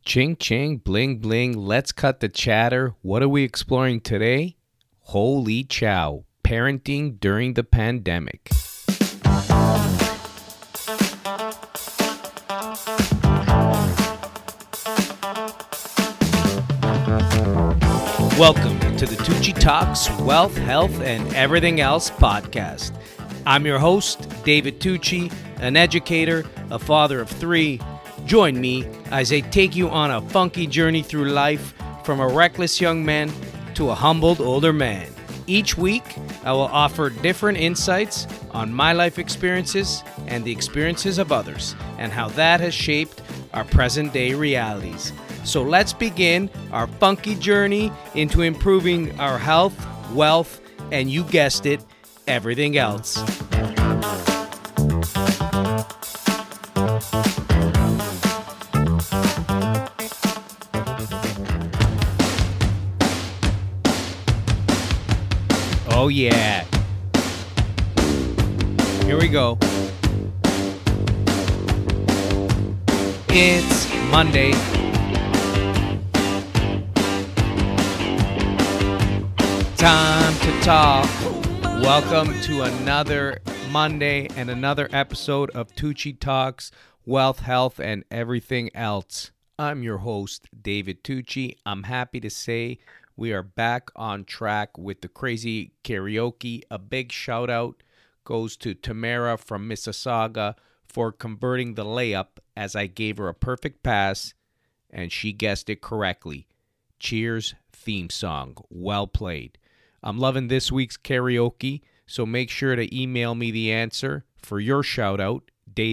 Ching ching, bling bling, let's cut the chatter. What are we exploring today? Holy chow, parenting during the pandemic. Welcome to the Tucci Talks Wealth, Health, and Everything Else podcast. I'm your host, David Tucci, an educator, a father of three. Join me as I take you on a funky journey through life from a reckless young man to a humbled older man. Each week, I will offer different insights on my life experiences and the experiences of others and how that has shaped our present day realities. So let's begin our funky journey into improving our health, wealth, and you guessed it, everything else. Oh yeah. Here we go. It's Monday. Time to talk. Welcome to another Monday and another episode of Tucci Talks, Wealth, Health, and Everything Else. I'm your host, David Tucci. I'm happy to say we are back on track with the crazy karaoke. A big shout out goes to Tamara from Mississauga for converting the layup as I gave her a perfect pass and she guessed it correctly. Cheers theme song. Well played. I'm loving this week's karaoke, so make sure to email me the answer for your shout out,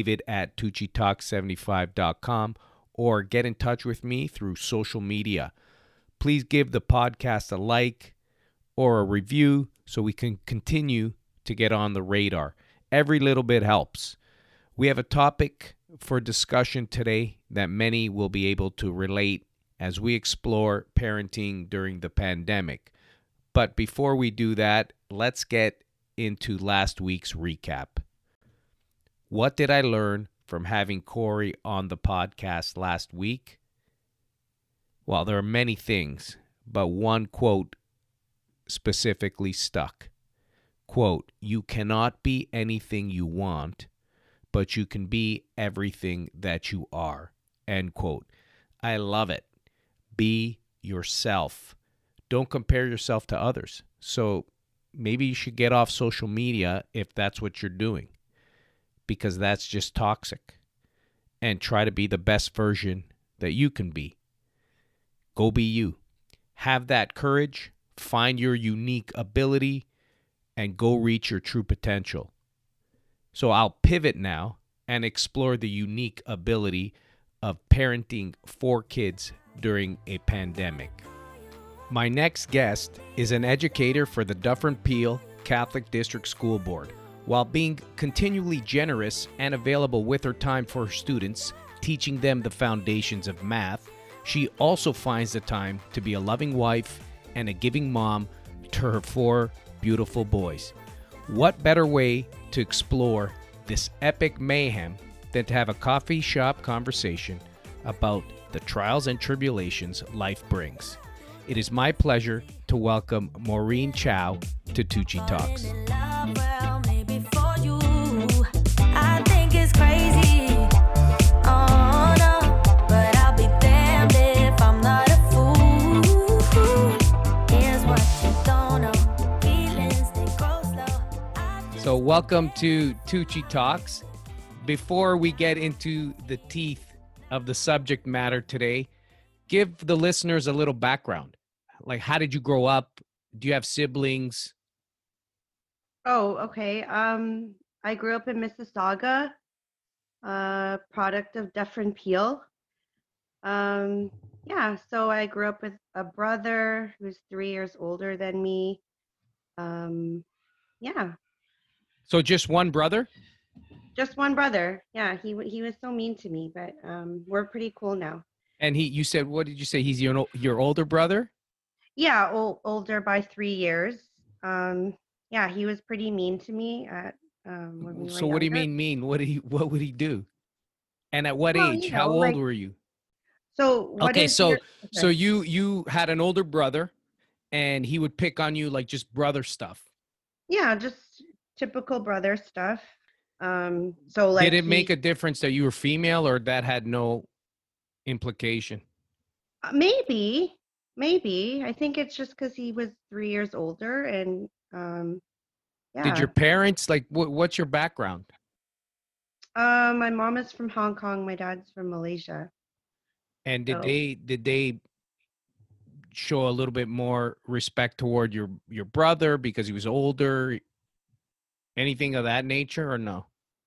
david@tuccitalk75.com, or get in touch with me through social media. Please give the podcast a like or a review so we can continue to get on the radar. Every little bit helps. We have a topic for discussion today that many will be able to relate as we explore parenting during the pandemic. But before we do that, let's get into last week's recap. What did I learn from having Corey on the podcast last week? Well, there are many things, but one quote specifically stuck. Quote, "You cannot be anything you want, but you can be everything that you are." End quote. I love it. Be yourself. Don't compare yourself to others. So maybe you should get off social media if that's what you're doing, because that's just toxic. And try to be the best version that you can be. Go be you. Have that courage, find your unique ability, and go reach your true potential. So I'll pivot now and explore the unique ability of parenting 4 kids during a pandemic. My next guest is an educator for the Dufferin-Peel Catholic District School Board. While being continually generous and available with her time for her students, teaching them the foundations of math, she also finds the time to be a loving wife and a giving mom to her 4 beautiful boys. What better way to explore this epic mayhem than to have a coffee shop conversation about the trials and tribulations life brings? It is my pleasure to welcome Maureen Chow to Tucci Talks. So welcome to Tucci Talks. Before we get into the teeth of the subject matter today, give the listeners a little background. Like, how did you grow up? Do you have siblings? Oh, okay. I grew up in Mississauga, product of Dufferin-Peel. So I grew up with a brother who's 3 years older than me. Yeah, So just one brother? just one brother. Yeah, he was so mean to me, but we're pretty cool now. And you said, what did you say? He's your older brother? Yeah, older by 3 years. Yeah, he was pretty mean to me at when we were So what do you younger. mean mean? What would he do? And at what Well, age? How old like were you? So what Okay, is your so okay. you had an older brother, and he would pick on you like just brother stuff. Yeah, just typical brother stuff. So Did like it make a difference that you were female, or that had no implication? maybe, maybe. I think it's just because he was 3 years older, and Did your yeah. parents like what's your background? My mom is from Hong Kong. My dad's from Malaysia. And did So they show a little bit more respect toward your brother because he was older, anything of that nature, or no?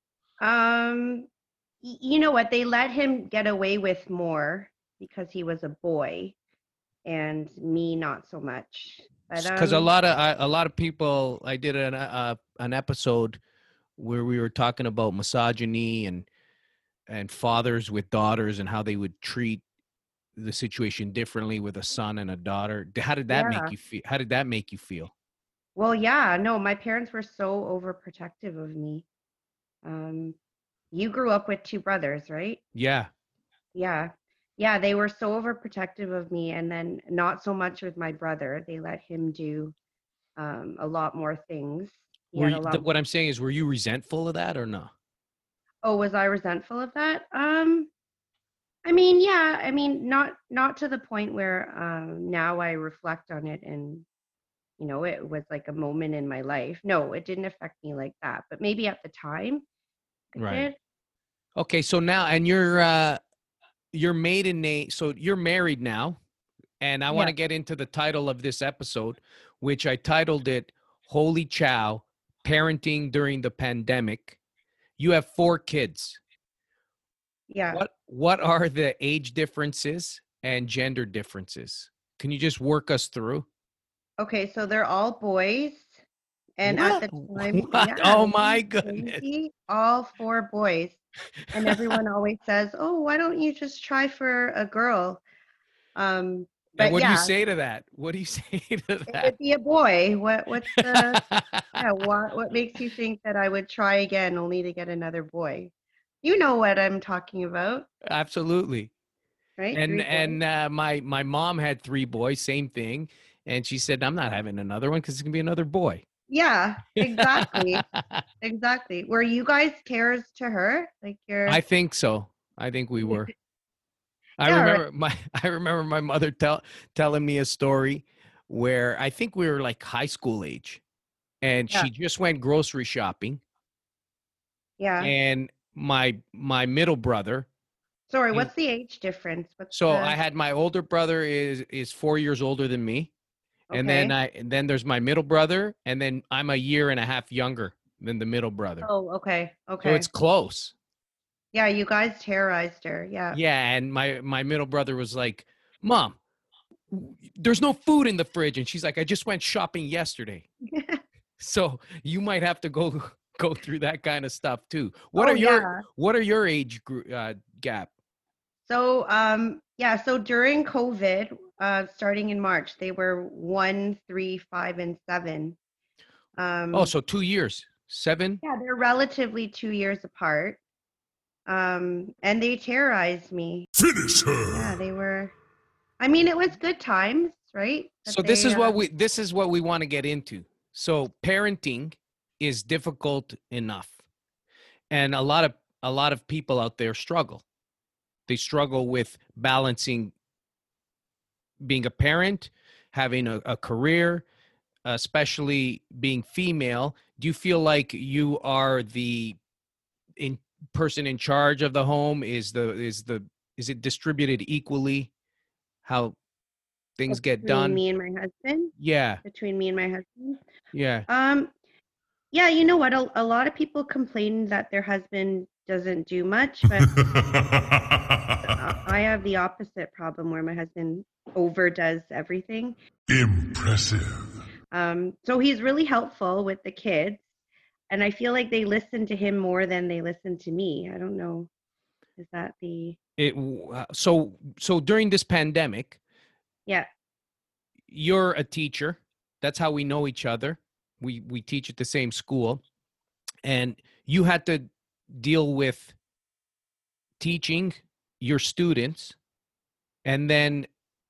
um, you know what? They let him get away with more because he was a boy, and me not so much. But Because a lot of people, I did an episode where we were talking about misogyny and fathers with daughters and how they would treat the situation differently with a son and a daughter. How did that make yeah. you feel? How did that make you feel? Well, yeah, no, my parents were so overprotective of me. Um, you grew up with two brothers, right? Yeah. Yeah. Yeah, they were so overprotective of me, and then not so much with my brother. They let him do a lot more things. He had a lot What more. I'm saying is, were you resentful of that or no? Oh, was I resentful of that? I mean, yeah, I mean, not to the point where now I reflect on it and it was like a moment in my life. No, it didn't affect me like that, but maybe at the time it Right. did. Okay. So now, and your maiden name. So you're married now, and I want Yeah, to get into the title of this episode, which I titled it "Holy Chow: Parenting During the Pandemic." You have 4 kids. yeah. What are the age differences and gender differences? Can you just work us through? Okay, so they're all boys. And at What? the time, What? yeah, Oh isn't my it goodness. crazy? All four boys. And everyone always says, "Oh, why don't you just try for a girl?" Um, And but what do you yeah, say to that? What do you say to it that? would be a boy. What's the yeah, what makes you think that I would try again only to get another boy? You know what I'm talking about, Absolutely. right? And Three boys. my mom had 3 boys, same thing, and she said I'm not having another one because it's gonna be another boy. Yeah, exactly. Exactly. Were you guys terrors to her? Like I you're think so. I think we were. yeah, right. I remember my mother telling me a story where I think we were like high school age, and Yeah. she just went grocery shopping, Yeah. and my middle brother. Sorry, He, what's the age difference? What's so I the had my older brother is 4 years older than me, okay? and then there's my middle brother, and then I'm a year and a half younger than the middle brother. Oh, okay. So it's Okay. close. Yeah, you guys terrorized her. Yeah. Yeah, and my middle brother was like, "Mom, there's no food in the fridge," and she's like, "I just went shopping yesterday." So you might have to go go through that kind of stuff too. Oh, yeah. What are your age gap? So, yeah, so during COVID, starting in March, they were 1, 3, 5, and 7. Oh, Um, so 2 years, 7. yeah, they're relatively 2 years apart. And they terrorized me. Finish Yeah, her! they were, I mean, it was good times, right? But So they, this is what we want to get into. So parenting is difficult enough, and a lot of people out there struggle. They struggle with balancing being a parent, having a career, especially being female. Do you feel like you are the in person in charge of the home? Is it distributed equally how things get between done? me and my husband, Yeah, between me and my husband. yeah. Um, yeah, you know what? A lot of people complain that their husband doesn't do much, but I have the opposite problem where my husband overdoes everything. Impressive. So he's really helpful with the kids, and I feel like they listen to him more than they listen to me. I don't know. Is that the So during this pandemic, yeah, you're a teacher. That's how we know each other. We teach at the same school, and you had to deal with teaching your students and then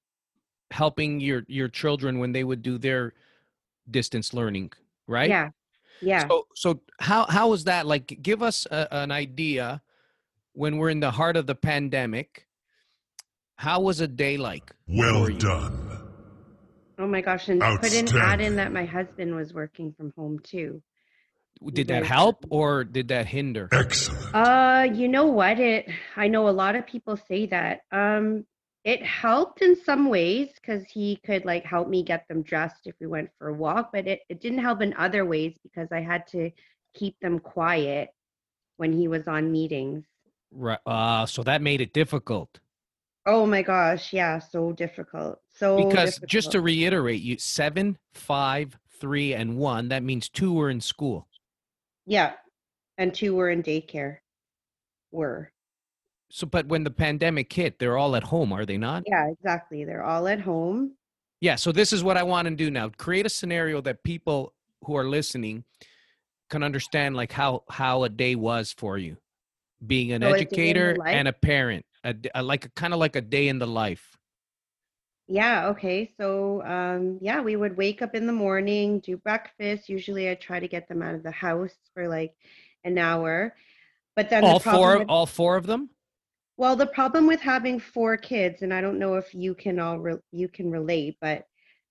helping your children when they would do their distance learning, right? Yeah. Yeah. So how was that? Like, give us an idea when we're in the heart of the pandemic. How was a day like Well for you? done. Oh my gosh. And put in add in that my husband was working from home too. Did that help or did that hinder? Excellent. You know what? I know a lot of people say that. It helped in some ways because he could like help me get them dressed if we went for a walk, but it didn't help in other ways because I had to keep them quiet when he was on meetings. Right. So that made it difficult. Oh my gosh, yeah, so difficult. So Because just difficult. to reiterate, you 7, 5, 3, and 1. That means 2 were in school. Yeah. And 2 were in daycare. Were. So, but when the pandemic hit, they're all at home, are they not? Yeah, exactly. They're all at home. Yeah. So this is what I want to do now. Create a scenario that people who are listening can understand, like how a day was for you, being an So a day in the educator life. and a parent, like kind of like a day in the life. Yeah, okay. So yeah, we would wake up in the morning, do breakfast. Usually I try to get them out of the house for like an hour. But then the problem with All four of them. well, the problem with having 4 kids, and I don't know if you can you can relate, but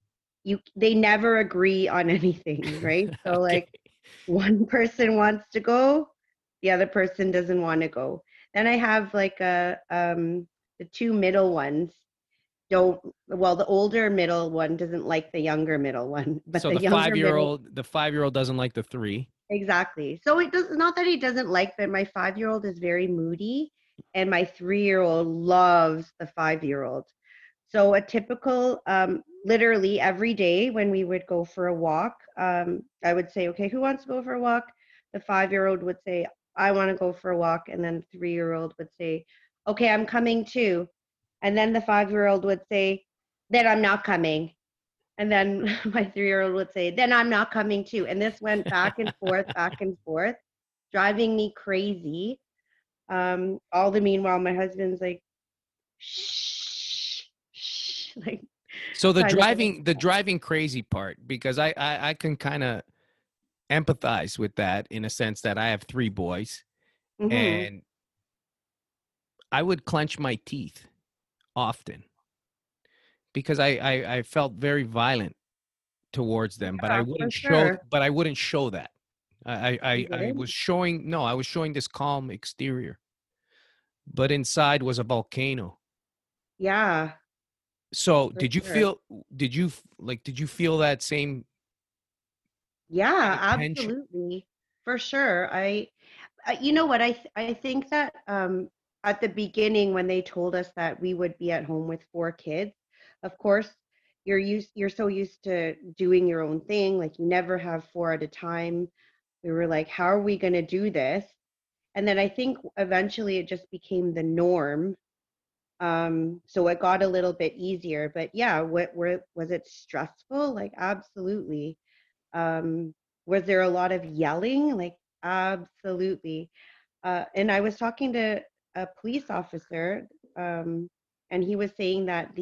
they never agree on anything, right? So Okay. like one person wants to go, the other person doesn't want to go. Then I have like the 2 middle ones don't well, the older middle one doesn't like the younger middle one, but So the the younger middle five-year-old doesn't like the 3. exactly. So it does not that he doesn't like, but my 5-year-old is very moody and my 3-year-old loves the 5-year-old. So a typical literally every day when we would go for a walk, I would say, okay, who wants to go for a walk? The 5-year-old would say, I want to go for a walk. And then the 3-year-old would say, okay, I'm coming too. And then the 5-year-old would say, then I'm not coming. And then my 3-year-old would say, then I'm not coming too. And this went back and forth, driving me crazy. All the meanwhile, my husband's like, shh, shh, like So trying to get us. the driving crazy part, because I can kind of empathize with that in a sense that I have 3 boys, Mm-hmm. and I would clench my teeth often because I felt very violent towards them, but Yeah, for sure. I wouldn't show that. You I did? was showing no, I was showing this calm exterior, but inside was a volcano. Yeah, So for sure. did you feel that same kind Yeah, of tension? absolutely. For sure. You know what? I think that at the beginning when they told us that we would be at home with 4 kids, of course, you're so used to doing your own thing, like you never have 4 at a time. We were like, how are we going to do this? And then I think eventually it just became the norm. So it got a little bit easier. But yeah, was it stressful? Like absolutely. Was there a lot of yelling? Like absolutely. And I was talking to a police officer, and he was saying that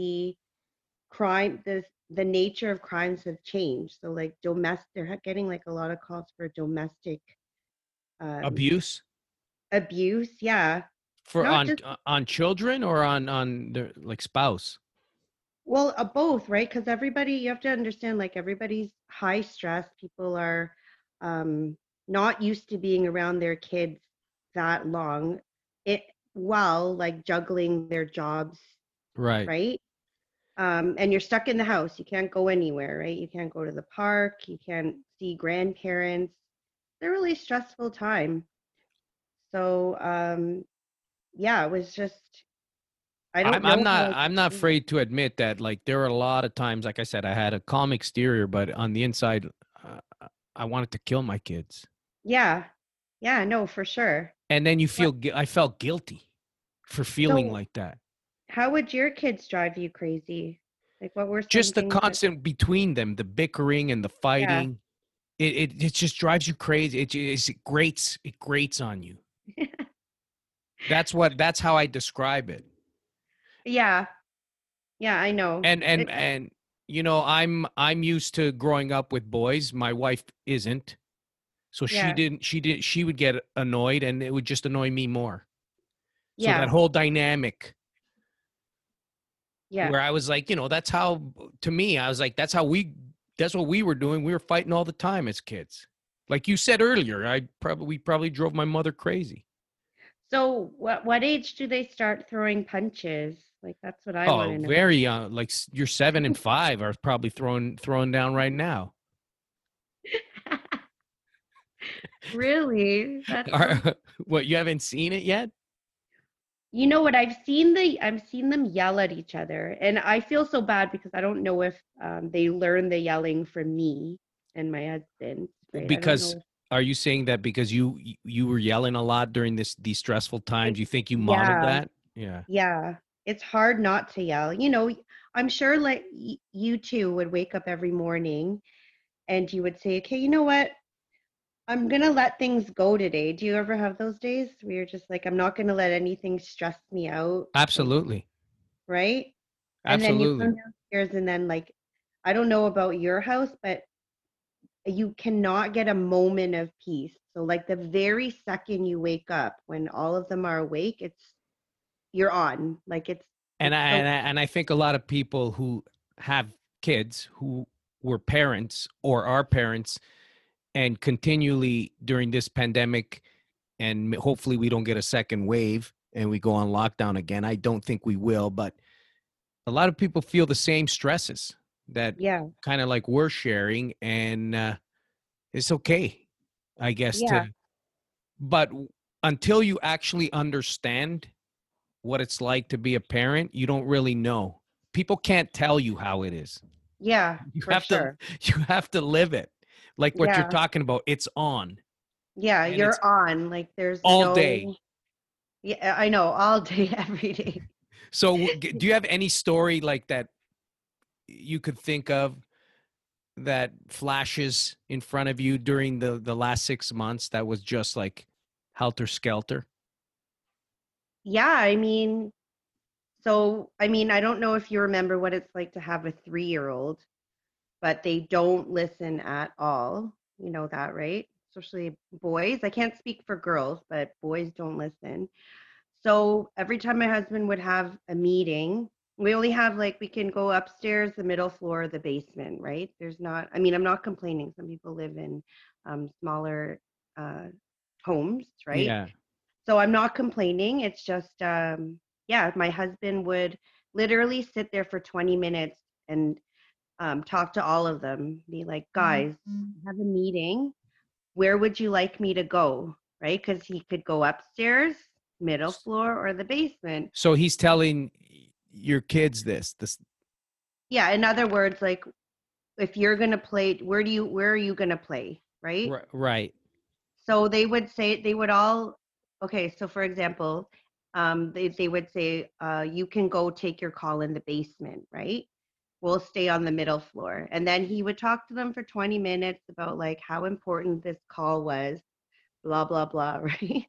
the nature of crimes have changed. So like domestic, they're getting like a lot of calls for domestic um, Abuse abuse. Yeah, for not just on children or on their like spouse? well, both, right? Because everybody, you have to understand, like everybody's high stress. People are um, not used to being around their kids that long. It while like juggling their jobs, Right. right? And you're stuck in the house. You can't go anywhere, right? You can't go to the park. You can't see grandparents. It's a really stressful time. So yeah, it was just I don't know how I I'm could not do it. afraid to admit that, like, there are a lot of times, like I said, I had a calm exterior, but on the inside, I wanted to kill my kids. Yeah, yeah, no, for sure. And then What? I felt guilty for feeling So like that. how would your kids drive you crazy? Like, what were some Just the things that, constant between them, the bickering and the yeah. fighting, it just drives you crazy. It grates on you. That's how I describe it. Yeah. Yeah, I know. And you know, I'm used to growing up with boys. My wife isn't. So Yeah, she would get annoyed and it would just annoy me more. So that yeah, whole dynamic yeah. where I was like, you know, that's how, to me, I was like, that's what we were doing. We were fighting all the time as kids. Like you said earlier, we probably drove my mother crazy. So what age do they start throwing punches? Like that's what I want Oh, to know. very young. Like you're 7 and 5 are probably throwing down right now. Really? That's so. What, you haven't seen it yet? You know what? I've seen them yell at each other, and I feel so bad because I don't know if they learn the yelling from me and my husband, right? I don't Because know. are you saying that because you were yelling a lot during these stressful times, you think you modeled Yeah, that? Yeah. yeah. It's hard not to yell. You know, I'm sure like you two would wake up every morning and you would say, "Okay, you know what? I'm gonna let things go today." Do you ever have those days where you're just like, "I'm not gonna let anything stress me out," like, Absolutely. right? And then you Absolutely. come downstairs and then like, I don't know about your house, but you cannot get a moment of peace. So like the very second you wake up, when all of them are awake, it's you're on. Like And it's so I think a lot of people who have kids who were parents or are parents and continually during this pandemic, and hopefully we don't get a second wave and we go on lockdown again. I don't think we will, but a lot of people feel the same stresses that yeah, kind of like we're sharing, and it's okay, I guess, yeah, but until you actually understand what it's like to be a parent, you don't really know. People can't tell you how it is. yeah, You for have to sure. you have to live it. Like what you're Yeah, talking about, it's on yeah, and it's you're on. Like there's all day. no, yeah, I know, all day, every day. So do you have any story like that you could think of that flashes in front of you during the last 6 months that was just like helter skelter? Yeah, I mean, I don't know if you remember what it's like to have a 3-year-old, but they don't listen at all. You know that, right? Especially boys. I can't speak for girls, but boys don't listen. So every time my husband would have a meeting, we only have like we can go upstairs, the middle floor, the basement, right? There's not, I mean, I'm not complaining. Some people live in smaller uh, homes, right? Yeah. So I'm not complaining. It's just, yeah, my husband would literally sit there for 20 minutes and talk to all of them, be like, guys, have a meeting. Where would you like me to go? Right? Because he could go upstairs, middle floor, or the basement. So he's telling your kids this. Yeah, in other words, like if you're gonna play, where are you gonna play? Right? Right. So they would say they would all okay, so for example, they would say, you can go take your call in the basement, right? We'll stay on the middle floor. And then he would talk to them for 20 minutes about like how important this call was, blah, blah, blah, right?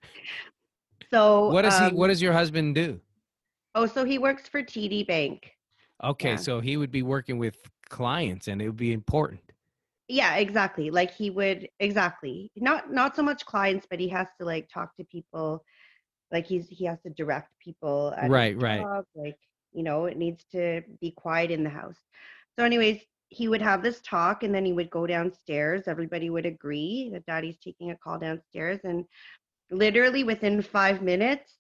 So, What does your husband do? oh, so he works for TD Bank. Okay, Yeah. so he would be working with clients and it would be important. Yeah, exactly. Like he would exactly. Not so much clients, but he has to like talk to people. Like he has to direct people at his Right. job. Like, you know, it needs to be quiet in the house. So anyways, he would have this talk and then he would go downstairs. Everybody would agree that daddy's taking a call downstairs. And literally within 5 minutes,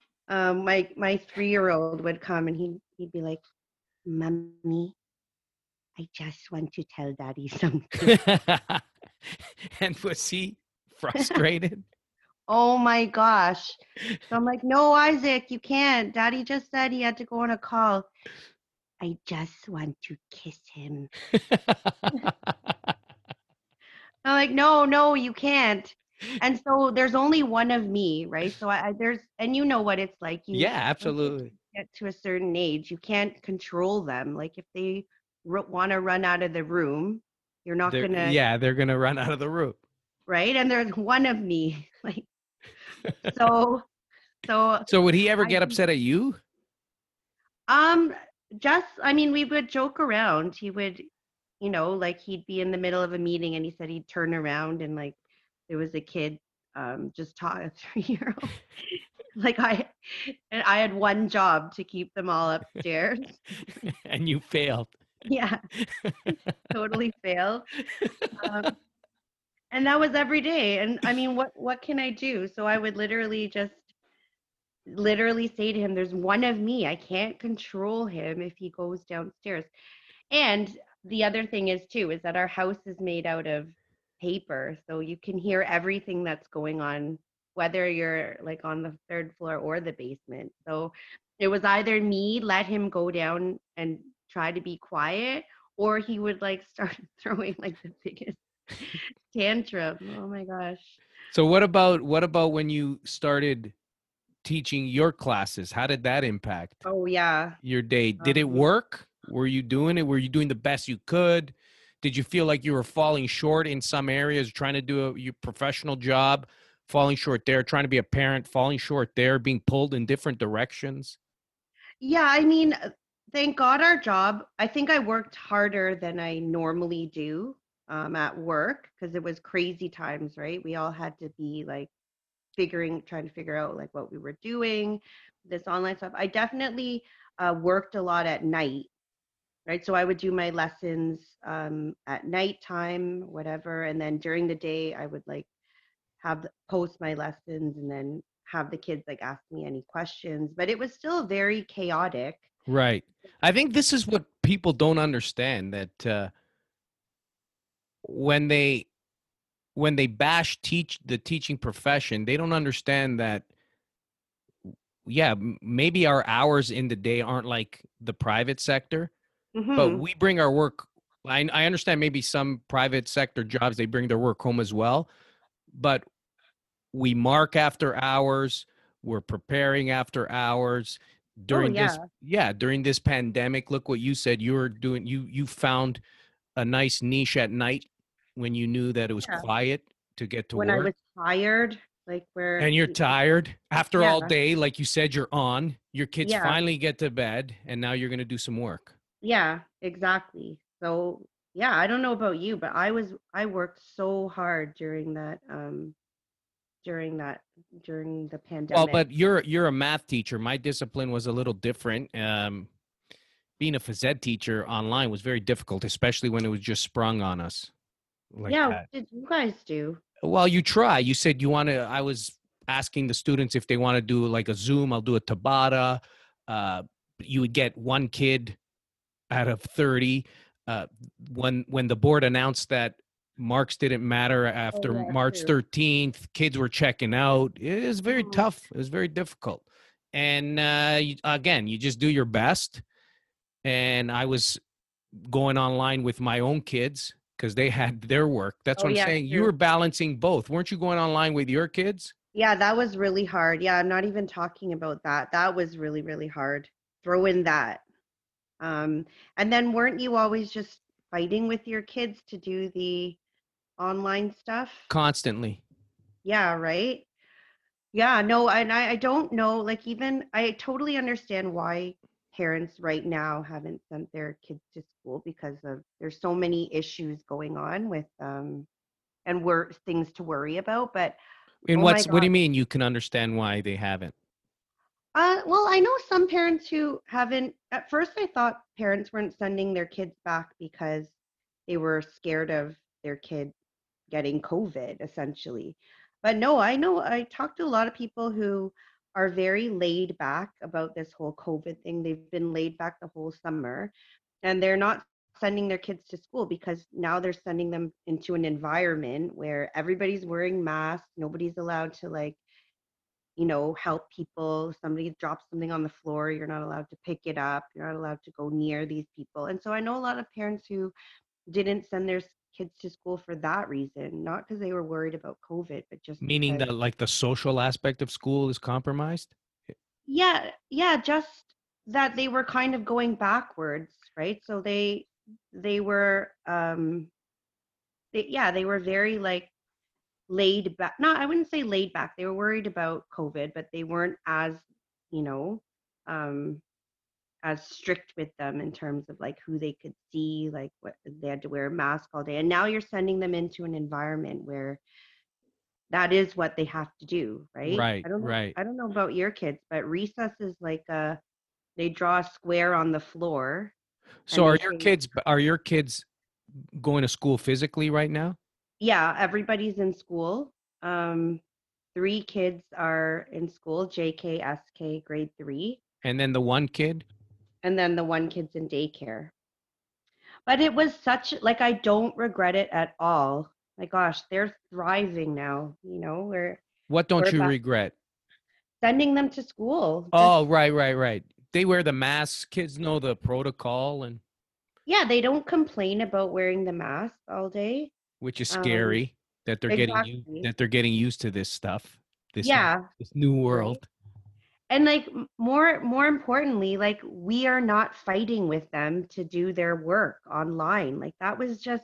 my 3-year-old would come and he'd be like, "Mommy, I just want to tell daddy something." And was he frustrated? Oh my gosh. So I'm like, "No, Isaac, you can't. Daddy just said he had to go on a call. I just want to kiss him." I'm like, "No, no, you can't." And so there's only one of me, right? So there's, and you know what it's like. Yeah, Once your absolutely. kids get to a certain age, you can't control them. Like if they want to run out of the room, you're not gonna, They're gonna run out of the room. right? And there's one of me, like so. So So would he ever I get upset at you? um I mean, we would joke around. He would, like he'd be in the middle of a meeting and he said he'd turn around and like there was a kid just taught a 3-year-old. Like and I had one job to keep them all upstairs. And you failed. Yeah, totally failed. Um, and that was every day. And I mean, what can I do? So I would literally say to him, there's one of me. I can't control him if he goes downstairs. And the other thing is too, is that our house is made out of paper. So you can hear everything that's going on, whether you're like on the third floor or the basement. So it was either me, let him go down and try to be quiet, or he would like start throwing like the biggest tantrum. Oh my gosh. So what about when you started teaching your classes? How did that impact Oh yeah. your day? Did it work? Were you doing it? Were you doing the best you could? Did you feel like you were falling short in some areas, trying to do your professional job, falling short there, trying to be a parent, falling short there, being pulled in different directions? Yeah, I mean, thank God our job, I think I worked harder than I normally do at work because it was crazy times, right? We all had to be like trying to figure out like what we were doing, this online stuff. I definitely worked a lot at night, right? So I would do my lessons at nighttime, whatever. And then during the day, I would like post my lessons and then have the kids like ask me any questions. But it was still very chaotic. Right. I think this is what people don't understand, that when they bash the teaching profession, they don't understand that, yeah, maybe our hours in the day aren't like the private sector, but Hmm. we bring our work. I understand maybe some private sector jobs, they bring their work home as well, but we mark after hours, we're preparing after hours Oh during this. yeah. Yeah, during this pandemic. Look what you said, you were doing. You found a nice niche at night when you knew that it was Yeah. quiet to get to When I work. was tired, like And you're tired after yeah, all day, like you said, you're on. Your kids yeah, finally get to bed, and now you're going to do some work. yeah, exactly. So yeah, I don't know about you, but I worked so hard during that during the Well, pandemic. but you're a math teacher. My discipline was a little different. Being a phys ed teacher online was very difficult, especially when it was just sprung on us like Yeah, what that. did you guys do? Well, you try. You said you want to. I was asking the students if they want to do like a Zoom. I'll do a Tabata. Uh, you would get one kid out of 30. Uh, when the board announced that marks didn't matter Oh after yeah, March true. 13th, kids were checking out. It was very Mhm. tough. It was very difficult. And again, you just do your best. And I was going online with my own kids because they had their work. That's Oh what I'm yeah, saying. You true. were balancing both. Weren't you going online with your kids? Yeah, that was really hard. Yeah, I'm not even talking about that. That was really, really hard. Throw in that. Um, and then weren't you always just fighting with your kids to do the online stuff? Constantly. Yeah, right? Yeah, no, and I don't know, like even I totally understand why parents right now haven't sent their kids to school because of there's so many issues going on with and things to worry about, but In oh my what do God. you mean you can understand why they haven't? Well, I know some parents who haven't. At first, I thought parents weren't sending their kids back because they were scared of their kid getting COVID, essentially. But no, I know I talked to a lot of people who are very laid back about this whole COVID thing. They've been laid back the whole summer, and they're not sending their kids to school because now they're sending them into an environment where everybody's wearing masks, nobody's allowed to like help people. Somebody drops something on the floor, you're not allowed to pick it up. You're not allowed to go near these people. And so I know a lot of parents who didn't send their kids to school for that reason, not because they were worried about COVID, but just Meaning because, that like the social aspect of school is compromised? yeah, yeah, just that they were kind of going backwards, right? So they were they were very like laid back. No, I wouldn't say laid back. They were worried about COVID, but they weren't as, you know, um as strict with them in terms of like who they could see, like what they had to wear a mask all day. And now you're sending them into an environment where that is what they have to do, right? Right, right. I don't know about your kids, but recess is like they draw a square on the floor So and are they your say, kids going to school physically right now? yeah, everybody's in school. Um, 3 kids are in school, JK, SK, grade 3, And then the one kid? and then the one kid's in daycare. But it was such like I don't regret it at all. My gosh, they're thriving now. What don't We're you back regret? sending them to school. Oh, Just right, right, right. They wear the masks. Kids know the protocol, and yeah, they don't complain about wearing the mask all day. which is Um, scary that exactly. they're getting used to this stuff, this Yeah, this new right. world. And like more importantly, like we are not fighting with them to do their work online. Like that was just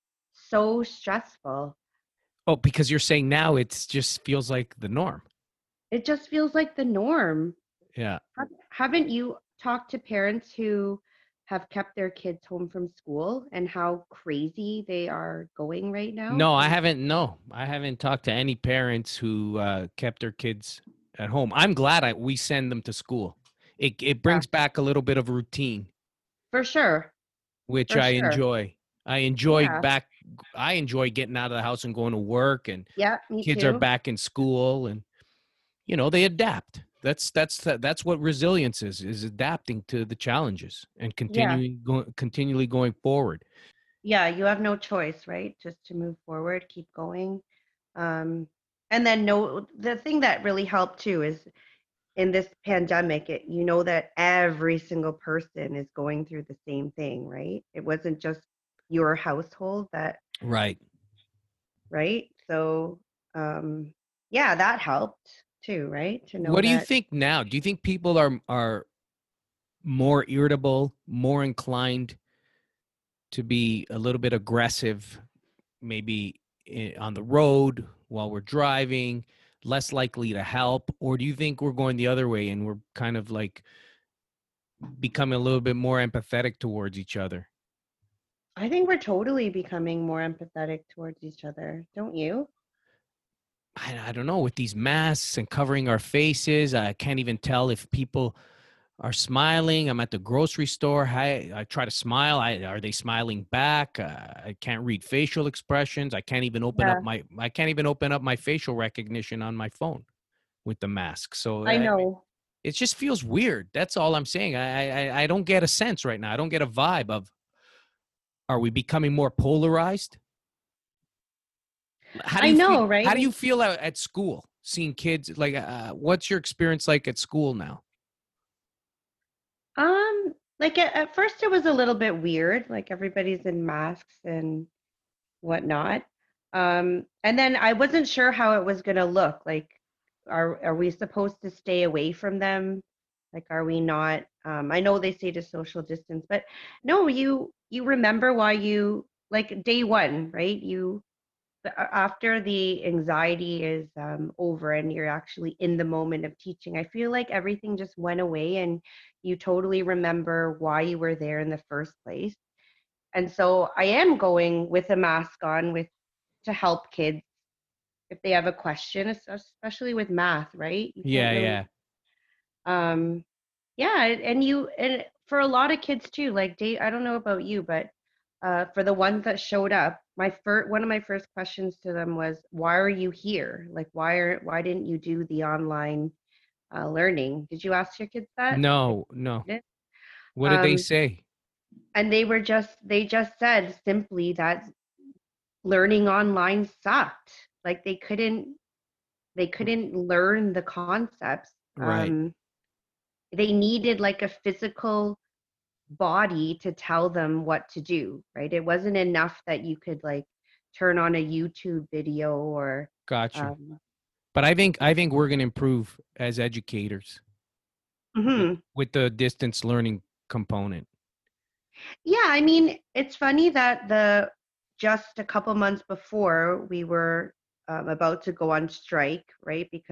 so stressful. Oh, because you're saying now it's just feels like the norm. It just feels like the norm. Yeah. Haven't you talked to parents who have kept their kids home from school and how crazy they are going right now? No, I haven't. No, I haven't talked to any parents who kept their kids at home. I'm glad we send them to school. It Yeah, brings back a little bit of routine, for sure. which For I sure. enjoy. I enjoy Yeah. back. I enjoy getting out of the house and going to work, and Yeah, me kids are too. back in school, and they adapt. That's what resilience is adapting to the challenges and Yeah. continually going forward. Yeah, you have no choice, right? Just to move forward, keep going. Um, and then no, the thing that really helped too is in this pandemic, you know that every single person is going through the same thing, right? It wasn't just your household that, Right. right? So, um, yeah, that helped too, right? To know What do you that. think now? Do you think people are more irritable, more inclined to be a little bit aggressive, maybe on the road while we're driving, less likely to help? Or do you think we're going the other way and we're kind of like becoming a little bit more empathetic towards each other? I think we're totally becoming more empathetic towards each other, don't you? I don't know, with these masks and covering our faces, I can't even tell if people are smiling. I'm at the grocery store. I try to smile. Are they smiling back? I can't read facial expressions. Yeah, I can't even open up my facial recognition on my phone with the mask. So I know. it just feels weird. That's all I'm saying. I don't get a sense right now. I don't get a vibe of, are we becoming more polarized? How do I you feel? know, right? How do you feel at school seeing kids? Like, what's your experience like at school now? Like at first it was a little bit weird, like everybody's in masks and whatnot. And then I wasn't sure how it was gonna look. Like, are we supposed to stay away from them? Like, are we not? I know they say to social distance, but no, you remember why you like day one, right? After the anxiety is over and you're actually in the moment of teaching, I feel like everything just went away and you totally remember why you were there in the first place. And so I am going with a mask on with to help kids if they have a question, especially with math, right? You can't Yeah, really yeah. um yeah, and for a lot of kids too, like Dave, I don't know about you, but for the ones that showed up, one of my first questions to them was, "Why are you here? Like, why didn't you do the online learning?" Did you ask your kids that? Like, No, no. did? What did they Um, say? and they just said simply that learning online sucked. Like they couldn't learn the concepts. Right. They needed like a physical body to tell them what to do, right? It wasn't enough that you could like turn on a YouTube video or Gotcha. um But I think we're going to improve as educators mhm. with the distance learning component. Yeah, I mean, it's funny that the just a couple months before we were about to go on strike, right? Because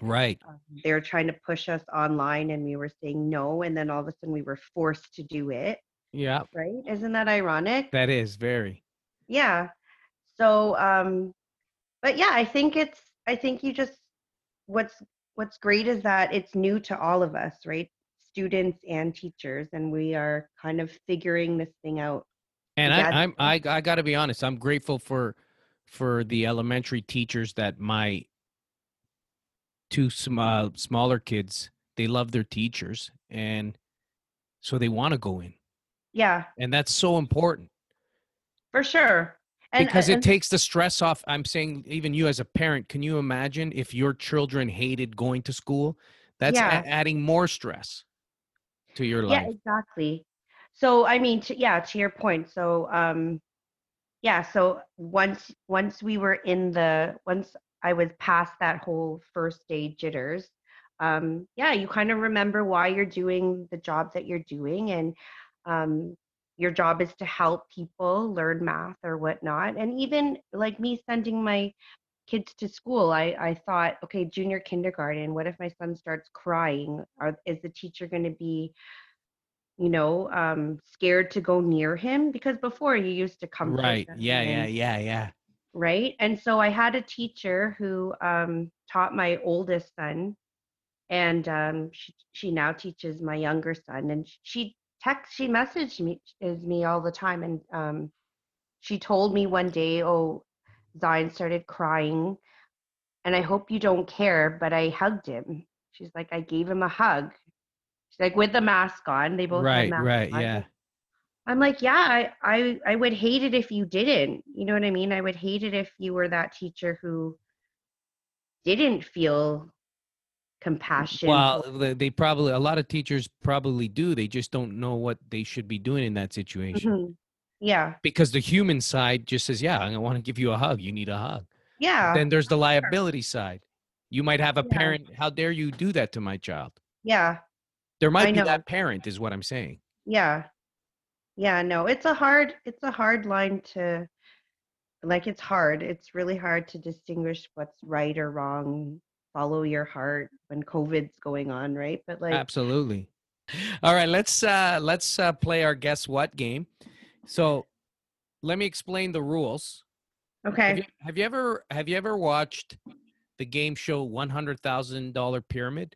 Right. They were trying to push us online and we were saying no. And then all of a sudden we were forced to do it. Yeah. Right? Isn't that ironic? That is very. Yeah. So, but yeah, I think you just, what's great is that it's new to all of us, right? Students and teachers, and we are kind of figuring this thing out And together. I got to be honest. I'm grateful for the elementary teachers that my two smaller kids, they love their teachers, and so they want to go in, Yeah, and that's so important for sure. because it And takes the stress off. I'm saying, even you as a parent, can you imagine if your children hated going to school? That's yeah, adding more stress to your yeah, life. exactly. So, I mean, to your point. So, yeah, so once I was past that whole first day jitters, yeah, you kind of remember why you're doing the job that you're doing, and your job is to help people learn math or whatnot. And even like me sending my kids to school, I thought, okay, junior kindergarten, what if my son starts crying? Is the teacher going to be scared to go near him? Because before you used to comfort Right. them Yeah. right? And so I had a teacher who taught my oldest son, and she now teaches my younger son, and she messaged me all the time, and she told me one day, oh, Zion started crying, and I hope you don't care, but I hugged him. She's like, I gave him a hug. She's like, with the mask on. They both had masks Right. on. Yeah. I'm like, yeah, I would hate it if you didn't. You know what I mean? I would hate it if you were that teacher who didn't feel compassion Well, for. they probably, a lot of teachers probably do. They just don't know what they should be doing in that situation. Mhm. Yeah. Because the human side just says, yeah, I want to give you a hug. You need a hug. But Yeah. then there's the liability side. You might have a Yeah. parent, how dare you do that to my child? Yeah. There I might be know. that parent, is what I'm saying. Yeah. Yeah, no. It's a hard line to, like, it's hard. It's really hard to distinguish what's right or wrong. Follow your heart when COVID's going on, right? But like, Absolutely. All right, let's play our guess what game. So let me explain the rules. okay. Have you ever watched the game show $100,000 Pyramid?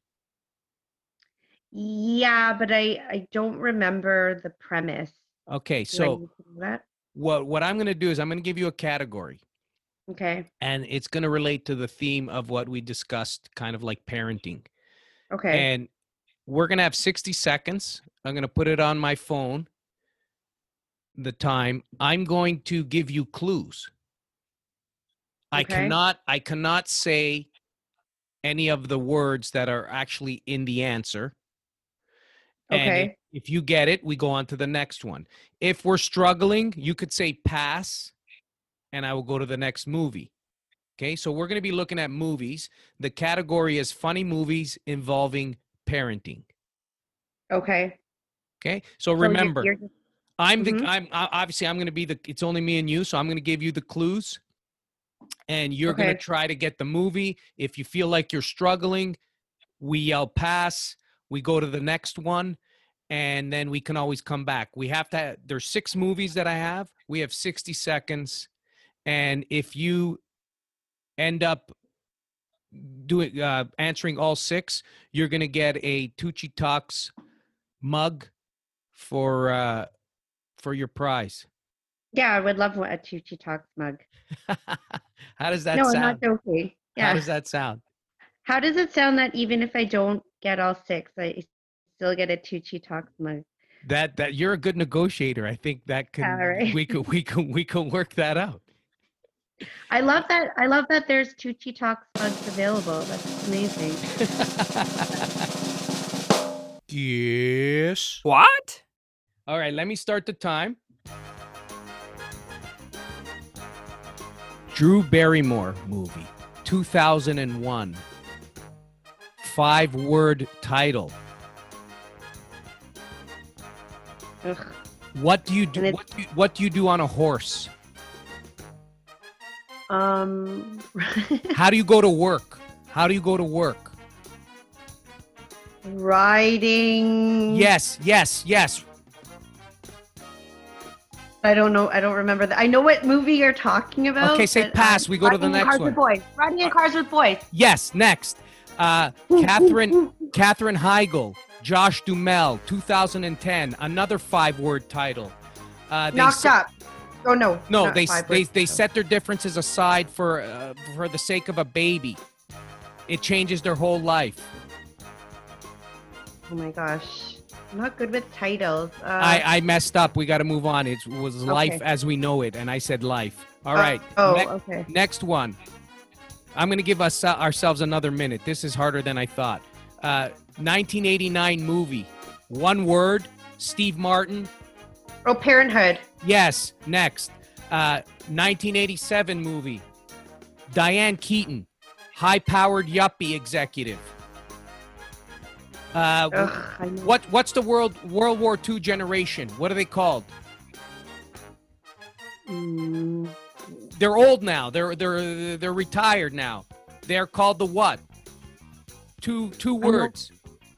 Yeah, but I don't remember the premise. Okay, Do I so need to know that? what I'm going to do is I'm going to give you a category, Okay. and it's going to relate to the theme of what we discussed, kind of like parenting. Okay. And we're going to have 60 seconds. I'm going to put it on my phone, the time. I'm going to give you clues. Okay. I cannot say any of the words that are actually in the answer. And Okay. if you get it, we go on to the next one. If we're struggling, you could say pass, and I will go to the next movie. Okay, so we're going to be looking at movies. The category is funny movies involving parenting. Okay. Okay, so So remember, you're just, I'm mhm. obviously I'm going to be it's only me and you, so I'm going to give you the clues, and you're going to Okay. try to get the movie. If you feel like you're struggling, we yell pass, we go to the next one, and then we can always come back. There's 6 movies that I have. We have 60 seconds, and if you end up doing answering all 6, you're going to get a Tucci Talks mug for your prize. Yeah, I would love a Tucci Talks mug. How does that No, I'm not sound? joking. How Yeah. does that sound? How does it sound that even if I don't get all 6, I still get a Tucci Talks mug? That you're a good negotiator. I think that All right. we can work that out. I love that. I love that there's Tucci Talks mugs available. That's amazing. Yes. What? All right, let me start the time. Drew Barrymore movie, 2001. 5-word title. Ugh. What do you do? And What do you do on a horse? Um. How do you go to work? How do you go to work? Riding. Yes. I don't know. I don't remember that. I know what movie you're talking about. Okay, say but, pass. We go to the Riding in next Cars one. With boys. Riding in Cars with Boys. Yes, next. Katherine Heigl, Josh Duhamel, 2010. Another 5-word title. Knocked Up. Oh no. No, not they 5 words. set their differences aside for the sake of a baby. It changes their whole life. Oh my gosh. I'm not good with titles. I messed up. We got to move on. It was Life as We Know It, and I said life. All right. Okay. Next one. I'm going to give us ourselves another minute. This is harder than I thought. 1989 movie. 1 word. Steve Martin. Oh, Parenthood. Yes. Next. 1987 movie. Diane Keaton. High-powered yuppie executive. Ugh, I know. What's the World War II generation? What are they called? They're old now. They're retired now. They're called the what? Two words.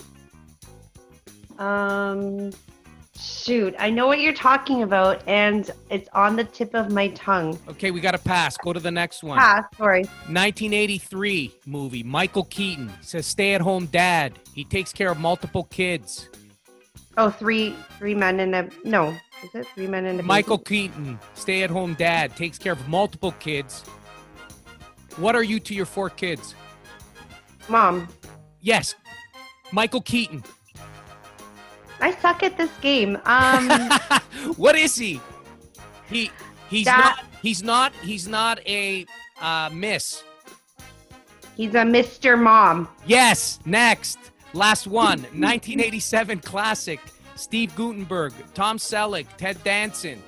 Shoot, I know what you're talking about, and it's on the tip of my tongue. Okay, we got to pass. Go to the next one. Pass. Sorry. 1983 movie. Michael Keaton says stay-at-home dad. He takes care of multiple kids. Oh, three men and a no. Is it 3 men and a baby? Michael Keaton, stay-at-home dad, takes care of multiple kids. What are you to your 4 kids? Mom. Yes, Michael Keaton. I suck at this game. What is he? He's not a miss. He's a Mr. Mom. Yes, next. Last one. 1987 classic. Steve Guttenberg, Tom Selleck, Ted Danson.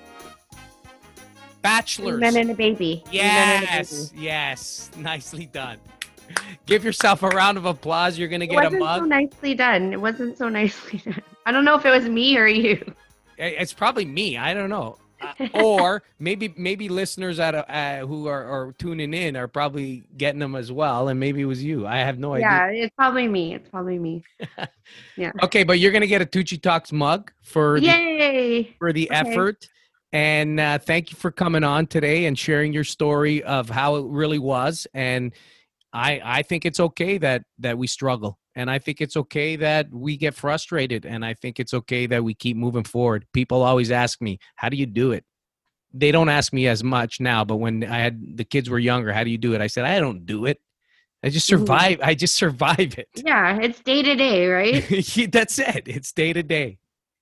Bachelors. 3 men and a baby. 3 men and a baby. Yes. Nicely done. Give yourself a round of applause. You're going to get a It wasn't mug. so nicely done. It wasn't so nicely done. I don't know if it was me or you. It's probably me. I don't know. Or maybe listeners who are tuning in are probably getting them as well, and maybe it was you. I have no idea. Yeah, it's probably me. Yeah. Okay, but you're gonna get a Tucci Talks mug for Yay! the effort, and thank you for coming on today and sharing your story of how it really was. And I think it's okay that we struggle, and I think it's okay that we get frustrated, and I think it's okay that we keep moving forward. People always ask me, how do you do it? They don't ask me as much now, but when the kids were younger, how do you do it? I said, I don't do it. I just survive. I just survive it. Yeah, it's day to day, right? That's it. It's day to day.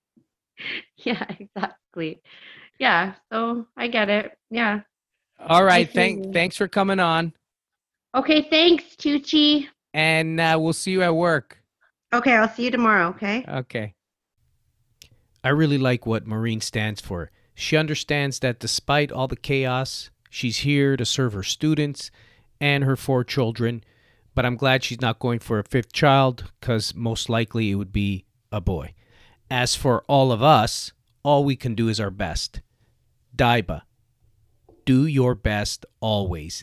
Yeah, exactly. Yeah, so I get it. Yeah. All right. I feel you. Thanks for coming on. Okay, thanks, Tucci. And we'll see you at work. Okay, I'll see you tomorrow, okay? Okay. I really like what Maureen stands for. She understands that despite all the chaos, she's here to serve her students and her 4 children. But I'm glad she's not going for a 5th child, because most likely it would be a boy. As for all of us, all we can do is our best. Daiba. Do your best always.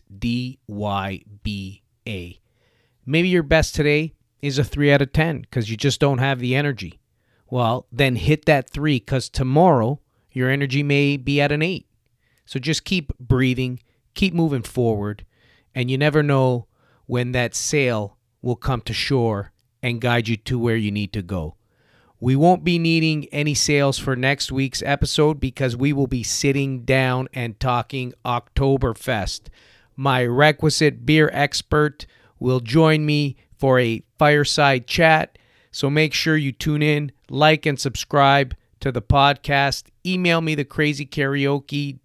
DYBA. Maybe your best today is a 3 out of 10 because you just don't have the energy. Well, then hit that 3, because tomorrow your energy may be at an 8. So just keep breathing, keep moving forward, and you never know when that sail will come to shore and guide you to where you need to go. We won't be needing any sails for next week's episode because we will be sitting down and talking Oktoberfest. My requisite beer expert will join me for a fireside chat. So make sure you tune in, like, and subscribe to the podcast. Email me the crazy karaoke,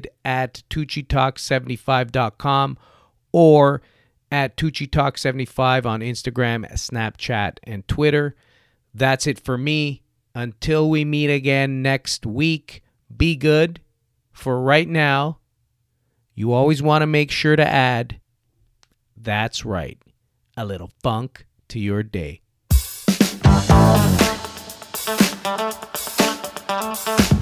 david@tuccitalk75.com, or at tuccitalk75 on Instagram, Snapchat, and Twitter. That's it for me. Until we meet again next week, be good. For right now, you always want to make sure to add, that's right, a little funk to your day.